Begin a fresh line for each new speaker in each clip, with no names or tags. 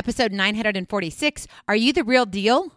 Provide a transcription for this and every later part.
episode 946. Are you the real deal?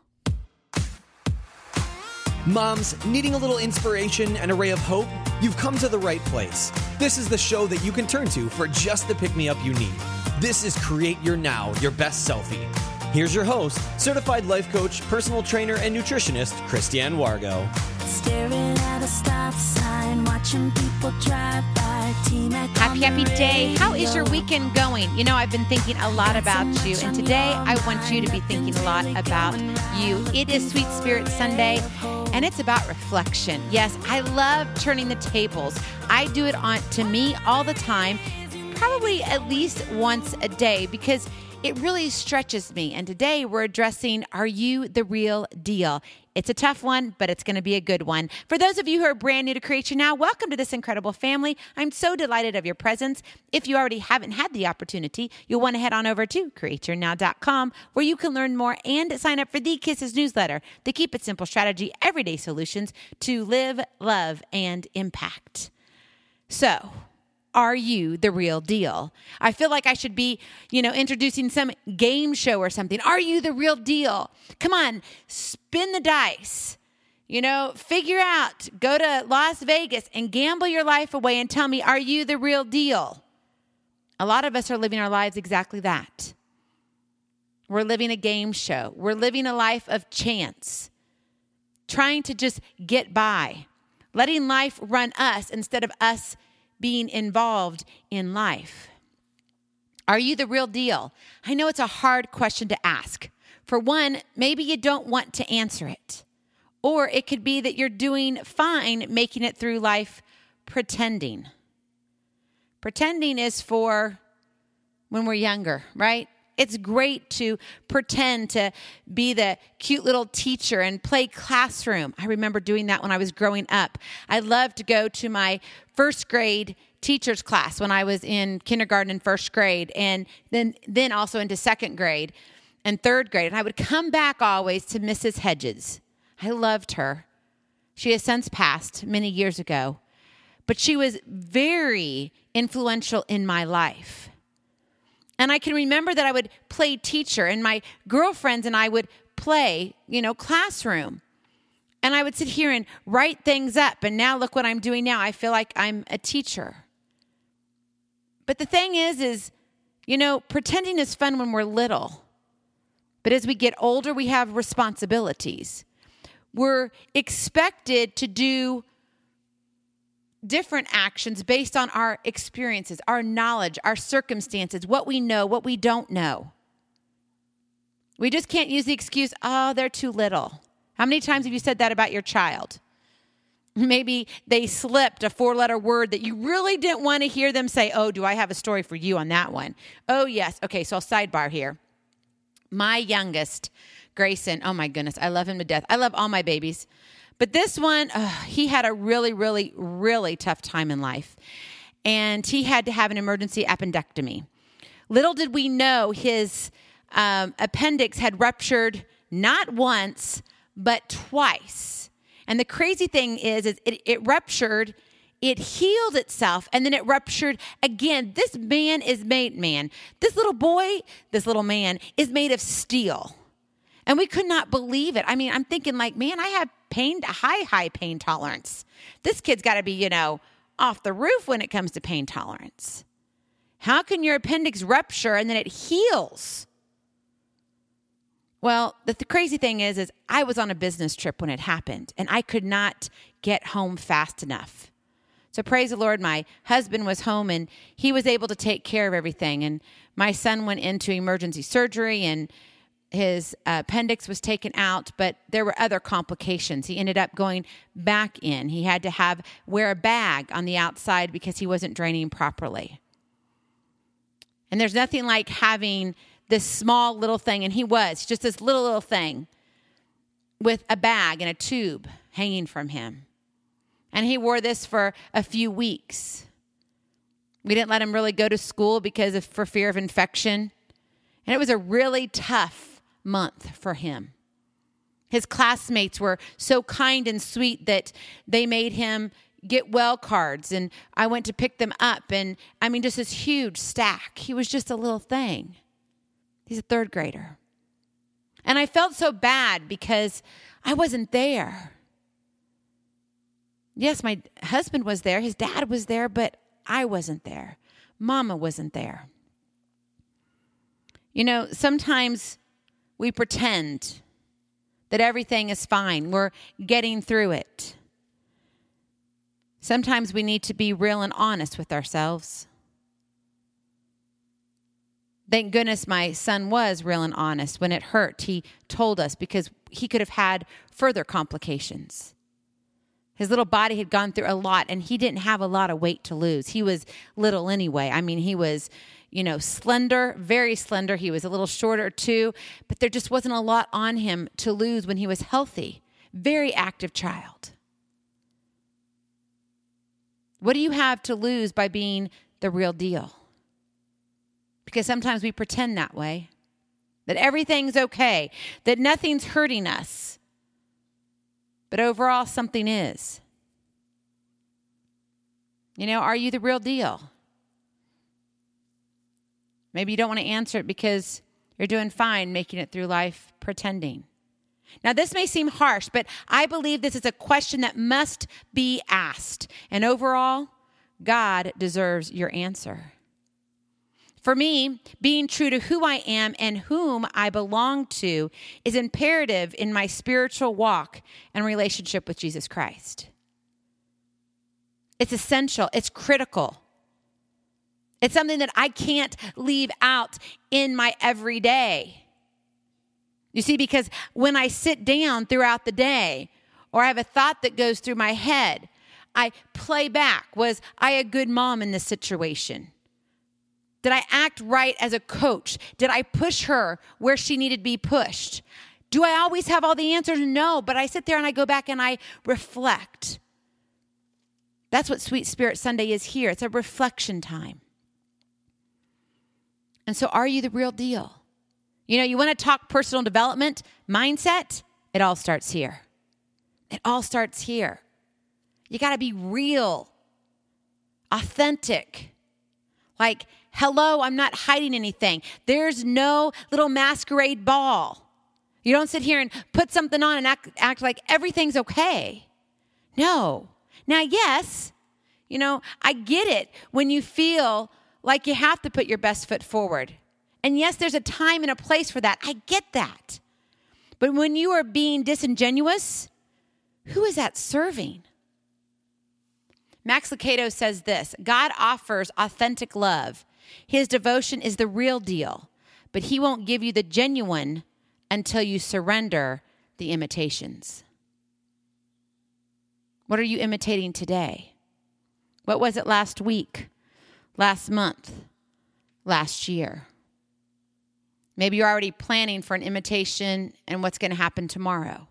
Moms, needing a little inspiration and a ray of hope? You've come to the right place. This is the show that you can turn to for just the pick-me-up you need. This is Create Your Now, Your Best Selfie. Here's your host, certified life coach, personal trainer, and nutritionist, Christiane Wargo.
Staring at a stop sign, watching people drive by.
Happy day. How is your weekend going? You know, I've been thinking a lot about you, and today I want you to be thinking a lot about you. It is Sweet Spirit Sunday, and it's about reflection. Yes, I love turning the tables. I do it to me all the time, probably at least once a day, because it really stretches me. And today we're addressing, are you the real deal? It's a tough one, but it's going to be a good one. For those of you who are brand new to Create Your Now, welcome to this incredible family. I'm so delighted of your presence. If you already haven't had the opportunity, you'll want to head on over to createyournow.com, where you can learn more and sign up for the Kisses newsletter, the Keep It Simple strategy, everyday solutions to live, love, and impact. So, are you the real deal? I feel like I should be, introducing some game show or something. Are you the real deal? Come on, spin the dice. Figure out, go to Las Vegas and gamble your life away and tell me, are you the real deal? A lot of us are living our lives exactly that. We're living a game show. We're living a life of chance, trying to just get by, letting life run us instead of us being involved in life. Are you the real deal? I know it's a hard question to ask. For one, maybe you don't want to answer it. Or it could be that you're doing fine making it through life pretending. Pretending is for when we're younger, right? It's great to pretend to be the cute little teacher and play classroom. I remember doing that when I was growing up. I loved to go to my first grade teacher's class when I was in kindergarten and first grade, and then also into second grade and third grade. And I would come back always to Mrs. Hedges. I loved her. She has since passed many years ago, but she was very influential in my life. And I can remember that I would play teacher, and my girlfriends and I would play, classroom. And I would sit here and write things up. And now look what I'm doing now. I feel like I'm a teacher. But the thing is, pretending is fun when we're little. But as we get older, we have responsibilities. We're expected to do different actions based on our experiences, our knowledge, our circumstances, what we know, what we don't know. We just can't use the excuse, oh, they're too little. How many times have you said that about your child? Maybe they slipped a 4-letter word that you really didn't want to hear them say. Oh, do I have a story for you on that one? Oh, yes. Okay, so I'll sidebar here. My youngest, Grayson, oh my goodness, I love him to death. I love all my babies. But this one, he had a really, really, really tough time in life. And he had to have an emergency appendectomy. Little did we know his appendix had ruptured not once, but twice. And the crazy thing is it ruptured, it healed itself, and then it ruptured again. This man is made, this little boy, this little man is made of steel. And we could not believe it. I mean, I'm thinking like, man, I have high pain tolerance. This kid's got to be, off the roof when it comes to pain tolerance. How can your appendix rupture and then it heals? Well, the crazy thing is I was on a business trip when it happened, and I could not get home fast enough. So praise the Lord, my husband was home, and he was able to take care of everything. And my son went into emergency surgery, and his appendix was taken out, but there were other complications. He ended up going back in. He had to wear a bag on the outside because he wasn't draining properly. And there's nothing like having this small little thing, and he was just this little thing with a bag and a tube hanging from him. And he wore this for a few weeks. We didn't let him really go to school for fear of infection. And it was a really tough month for him. His classmates were so kind and sweet that they made him get well cards, and I went to pick them up, and just this huge stack. He was just a little thing. He's a third grader. And I felt so bad because I wasn't there. Yes, my husband was there. His dad was there, but I wasn't there. Mama wasn't there. You know, sometimes we pretend that everything is fine. We're getting through it. Sometimes we need to be real and honest with ourselves. Thank goodness my son was real and honest. When it hurt, he told us because he could have had further complications. His little body had gone through a lot, and he didn't have a lot of weight to lose. He was little anyway. I mean, he was, slender, very slender. He was a little shorter too, but there just wasn't a lot on him to lose when he was healthy. Very active child. What do you have to lose by being the real deal? Because sometimes we pretend that way, that everything's okay, that nothing's hurting us. But overall, something is. Are you the real deal? Maybe you don't want to answer it because you're doing fine making it through life pretending. Now, this may seem harsh, but I believe this is a question that must be asked. And overall, God deserves your answer. For me, being true to who I am and whom I belong to is imperative in my spiritual walk and relationship with Jesus Christ. It's essential. It's critical. It's something that I can't leave out in my everyday. You see, because when I sit down throughout the day, or I have a thought that goes through my head, I play back. Was I a good mom in this situation? Did I act right as a coach? Did I push her where she needed to be pushed? Do I always have all the answers? No, but I sit there and I go back and I reflect. That's what Sweet Spirit Sunday is here. It's a reflection time. And so are you the real deal? You want to talk personal development, mindset? It all starts here. It all starts here. You got to be real, authentic. Like, hello, I'm not hiding anything. There's no little masquerade ball. You don't sit here and put something on and act like everything's okay. No. Now, yes, I get it when you feel like you have to put your best foot forward. And yes, there's a time and a place for that. I get that. But when you are being disingenuous, who is that serving? Max Lucado says this: God offers authentic love. His devotion is the real deal, but he won't give you the genuine until you surrender the imitations. What are you imitating today? What was it last week, last month, last year? Maybe you're already planning for an imitation and what's going to happen tomorrow.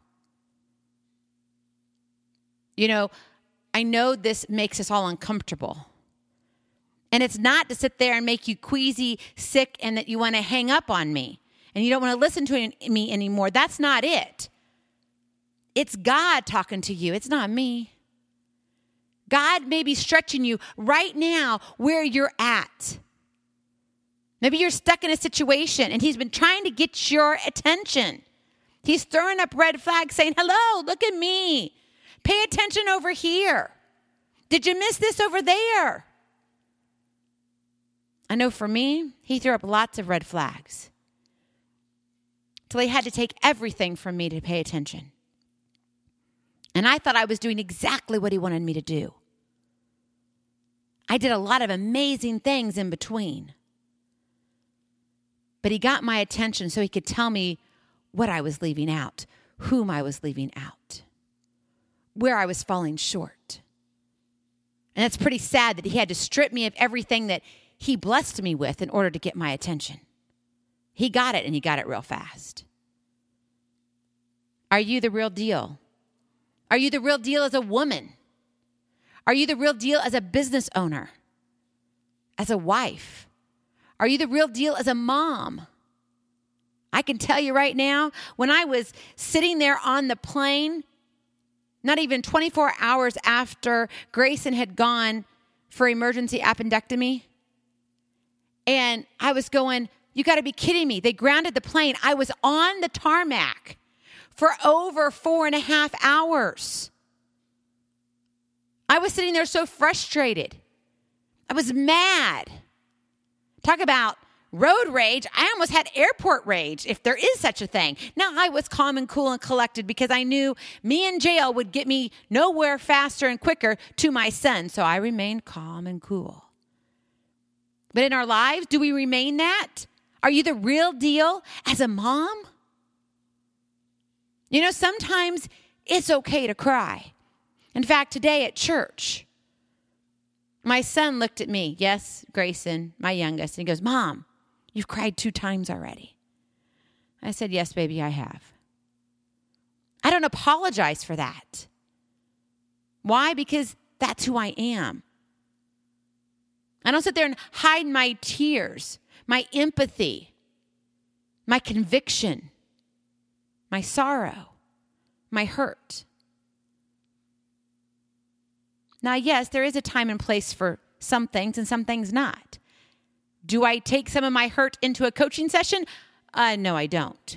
I know this makes us all uncomfortable. And it's not to sit there and make you queasy, sick, and that you want to hang up on me and you don't want to listen to me anymore. That's not it. It's God talking to you. It's not me. God may be stretching you right now where you're at. Maybe you're stuck in a situation and he's been trying to get your attention. He's throwing up red flags saying, hello, look at me. Pay attention over here. Did you miss this over there? I know for me, he threw up lots of red flags till he had to take everything from me to pay attention. And I thought I was doing exactly what he wanted me to do. I did a lot of amazing things in between. But he got my attention so he could tell me what I was leaving out, whom I was leaving out, where I was falling short. And it's pretty sad that he had to strip me of everything that he blessed me with in order to get my attention. He got it, and he got it real fast. Are you the real deal? Are you the real deal as a woman? Are you the real deal as a business owner? As a wife? Are you the real deal as a mom? I can tell you right now, when I was sitting there on the plane, not even 24 hours after Grayson had gone for emergency appendectomy, and I was going, you got to be kidding me. They grounded the plane. I was on the tarmac for over 4.5 hours. I was sitting there so frustrated. I was mad. Talk about road rage. I almost had airport rage, if there is such a thing. Now, I was calm and cool and collected because I knew me in jail would get me nowhere faster and quicker to my son. So I remained calm and cool. But in our lives, do we remain that? Are you the real deal as a mom? You know, sometimes it's okay to cry. In fact, today at church, my son looked at me, yes, Grayson, my youngest, and he goes, Mom, you've cried 2 times already. I said, yes, baby, I have. I don't apologize for that. Why? Because that's who I am. I don't sit there and hide my tears, my empathy, my conviction, my sorrow, my hurt. Now, yes, there is a time and place for some things and some things not. Do I take some of my hurt into a coaching session? No, I don't.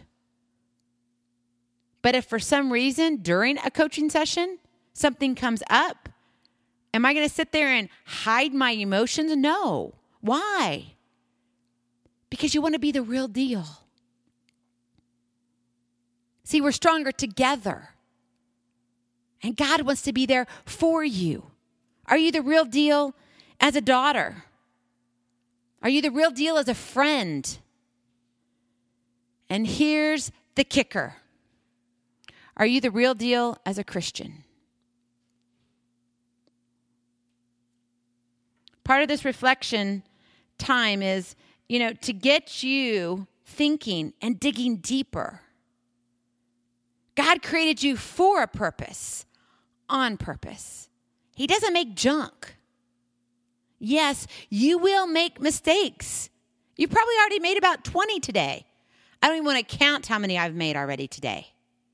But if for some reason during a coaching session something comes up, am I going to sit there and hide my emotions? No. Why? Because you want to be the real deal. See, we're stronger together. And God wants to be there for you. Are you the real deal as a daughter? Are you the real deal as a friend? And here's the kicker. Are you the real deal as a Christian? Part of this reflection time is, to get you thinking and digging deeper. God created you for a purpose, on purpose. He doesn't make junk. Yes, you will make mistakes. You probably already made about 20 today. I don't even want to count how many I've made already today.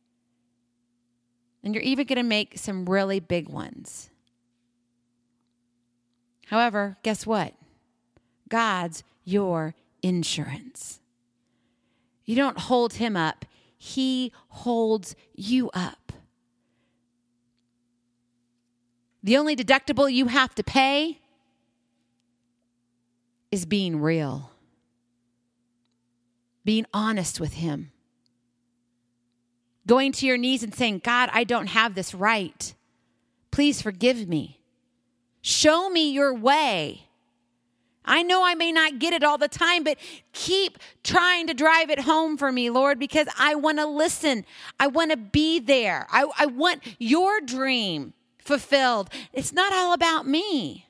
And you're even going to make some really big ones. However, guess what? God's your insurance. You don't hold him up. He holds you up. The only deductible you have to pay is being real. Being honest with him. Going to your knees and saying, God, I don't have this right. Please forgive me. Show me your way. I know I may not get it all the time, but keep trying to drive it home for me, Lord, because I want to listen. I want to be there. I want your dream fulfilled. It's not all about me.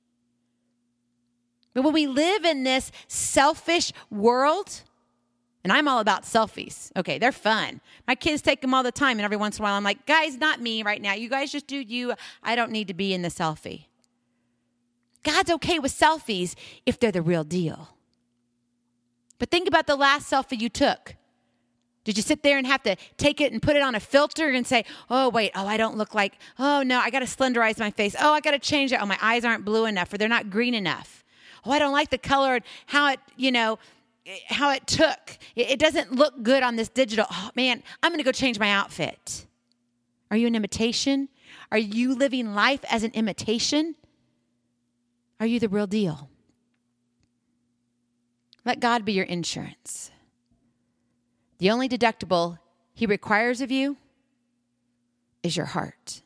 But when we live in this selfish world, and I'm all about selfies. Okay, they're fun. My kids take them all the time, and every once in a while I'm like, guys, not me right now. You guys just do you. I don't need to be in the selfie. God's okay with selfies if they're the real deal. But think about the last selfie you took. Did you sit there and have to take it and put it on a filter and say, oh, wait, I don't look like, oh, no, I got to slenderize my face. Oh, I got to change it. Oh, my eyes aren't blue enough or they're not green enough. Oh, I don't like the color and how it took. It doesn't look good on this digital. Oh, man, I'm going to go change my outfit. Are you an imitation? Are you living life as an imitation? Are you the real deal? Let God be your insurance. The only deductible he requires of you is your heart.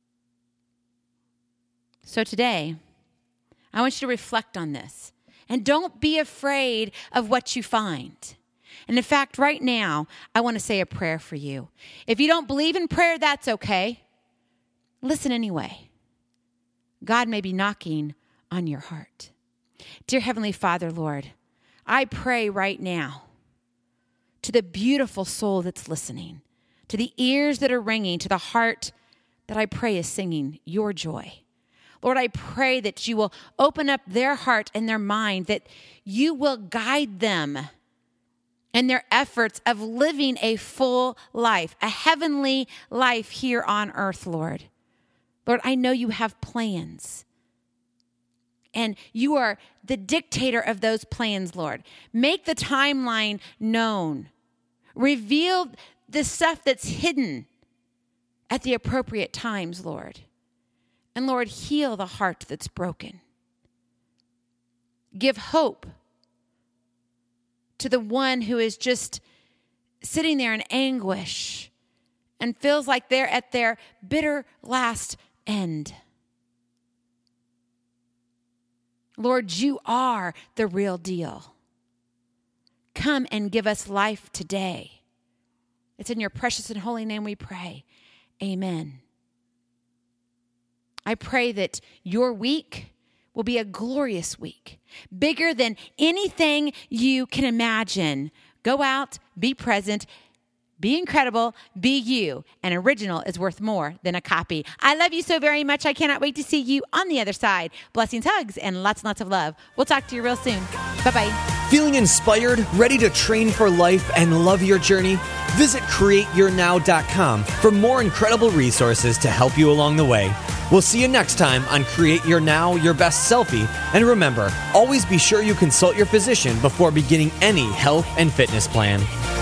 So today, I want you to reflect on this. And don't be afraid of what you find. And in fact, right now, I want to say a prayer for you. If you don't believe in prayer, that's okay. Listen anyway. God may be knocking on your heart. Dear Heavenly Father, Lord, I pray right now to the beautiful soul that's listening, to the ears that are ringing, to the heart that I pray is singing your joy. Lord, I pray that you will open up their heart and their mind, that you will guide them in their efforts of living a full life, a heavenly life here on earth, Lord. Lord, I know you have plans. And you are the dictator of those plans, Lord. Make the timeline known. Reveal the stuff that's hidden at the appropriate times, Lord. And Lord, heal the heart that's broken. Give hope to the one who is just sitting there in anguish and feels like they're at their bitter last end. Lord, you are the real deal. Come and give us life today. It's in your precious and holy name we pray. Amen. I pray that your week will be a glorious week, bigger than anything you can imagine. Go out, be present, be incredible, be you. An original is worth more than a copy. I love you so very much. I cannot wait to see you on the other side. Blessings, hugs, and lots of love. We'll talk to you real soon. Bye-bye.
Feeling inspired, ready to train for life and love your journey? Visit CreateYourNow.com for more incredible resources to help you along the way. We'll see you next time on Create Your Now, Your Best Selfie. And remember, always be sure you consult your physician before beginning any health and fitness plan.